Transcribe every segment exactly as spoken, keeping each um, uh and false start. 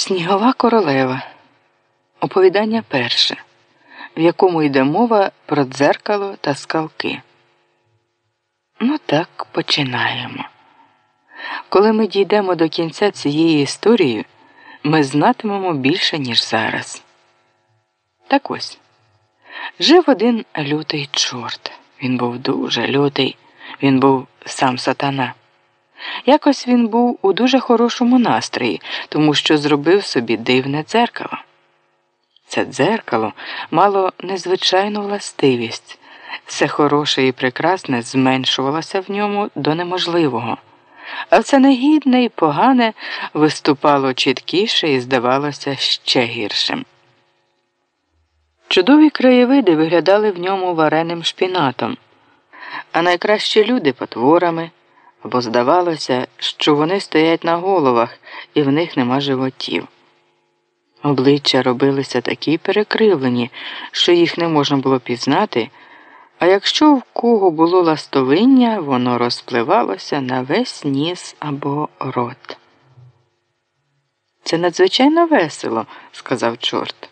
Снігова королева. Оповідання перше, в якому йде мова про дзеркало та скалки. Ну так, починаємо. Коли ми дійдемо до кінця цієї історії, ми знатимемо більше, ніж зараз. Так ось. Жив один лютий чорт. Він був дуже лютий. Він був сам сатана. Якось він був у дуже хорошому настрої, тому що зробив собі дивне дзеркало. Це дзеркало мало незвичайну властивість. Все хороше і прекрасне зменшувалося в ньому до неможливого, а все негідне і погане виступало чіткіше і здавалося ще гіршим. Чудові краєвиди виглядали в ньому вареним шпінатом, а найкращі люди – потворами, бо здавалося, що вони стоять на головах і в них нема животів. Обличчя робилися такі перекривлені, що їх не можна було пізнати, а якщо в кого було ластовиння, воно розпливалося на весь ніс або рот. «Це надзвичайно весело», – сказав чорт.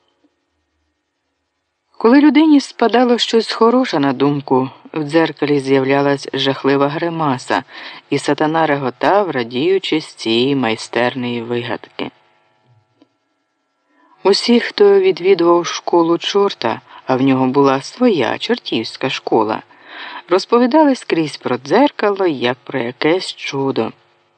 Коли людині спадало щось хороше на думку, в дзеркалі з'являлась жахлива гримаса, і сатана реготав, радіючи з цієї майстерної вигадки. Усі, хто відвідував школу чорта, а в нього була своя чортівська школа, розповідали скрізь про дзеркало, як про якесь чудо.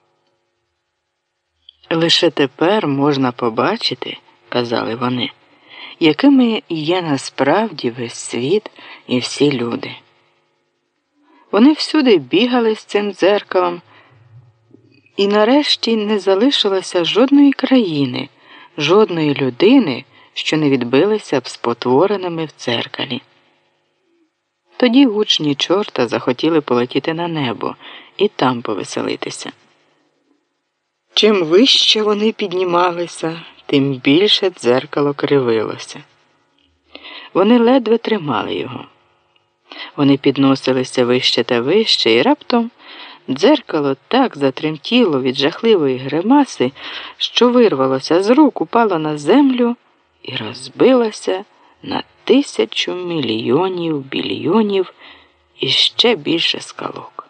«Лише тепер можна побачити, – казали вони, – якими є насправді весь світ і всі люди». Вони всюди бігали з цим дзеркалом, і нарешті не залишилося жодної країни, жодної людини, що не відбилися б спотвореними в дзеркалі. Тоді учні чорта захотіли полетіти на небо і там повеселитися. Чим вище вони піднімалися, тим більше дзеркало кривилося. Вони ледве тримали його. Вони підносилися вище та вище, і раптом дзеркало так затремтіло від жахливої гримаси, що вирвалося з рук, упало на землю і розбилося на тисячу мільйонів більйонів і ще більше скалок.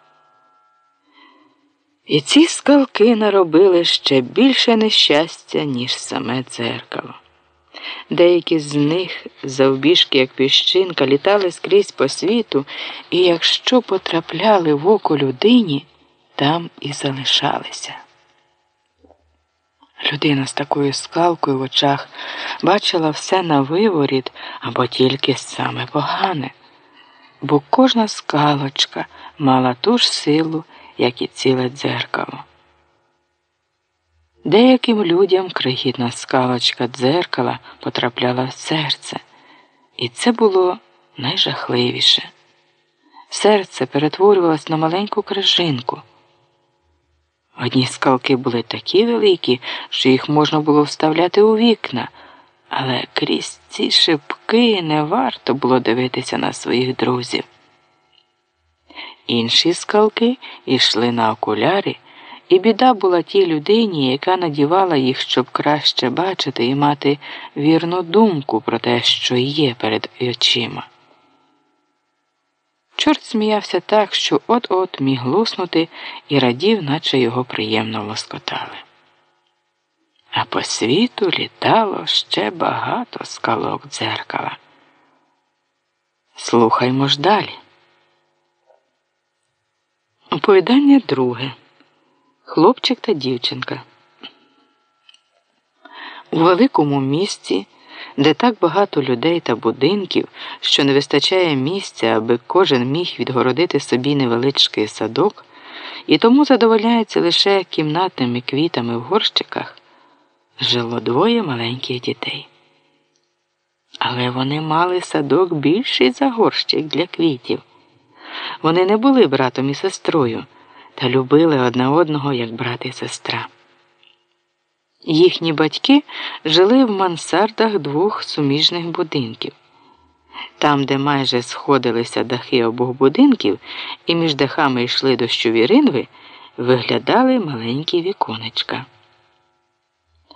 І ці скалки наробили ще більше нещастя, ніж саме дзеркало. Деякі з них, завбіжки, як піщинка, літали скрізь по світу, і якщо потрапляли в око людині, там і залишалися. Людина з такою скалкою в очах бачила все на виворіт або тільки саме погане, бо кожна скалочка мала ту ж силу, як і ціле дзеркало. Деяким людям крихітна скалочка дзеркала потрапляла в серце, і це було найжахливіше. Серце перетворювалось на маленьку крижинку. Одні скалки були такі великі, що їх можна було вставляти у вікна, але крізь ці шибки не варто було дивитися на своїх друзів. Інші скалки йшли на окуляри, і біда була тій людині, яка надівала їх, щоб краще бачити і мати вірну думку про те, що є перед очима. Чорт сміявся так, що от-от міг луснути і радів, наче його приємно лоскотали. А по світу літало ще багато скалок дзеркала. Слухаймо ж далі. Оповідання друге. Хлопчик та дівчинка. У великому місті, де так багато людей та будинків, що не вистачає місця, аби кожен міг відгородити собі невеличкий садок, і тому задовольняється лише кімнатними квітами в горщиках, жило двоє маленьких дітей. Але вони мали садок більший за горщик для квітів. Вони не були братом і сестрою, та любили одне одного, як брат і сестра. Їхні батьки жили в мансардах двох суміжних будинків. Там, де майже сходилися дахи обох будинків і між дахами йшли дощові ринви, виглядали маленькі віконечка.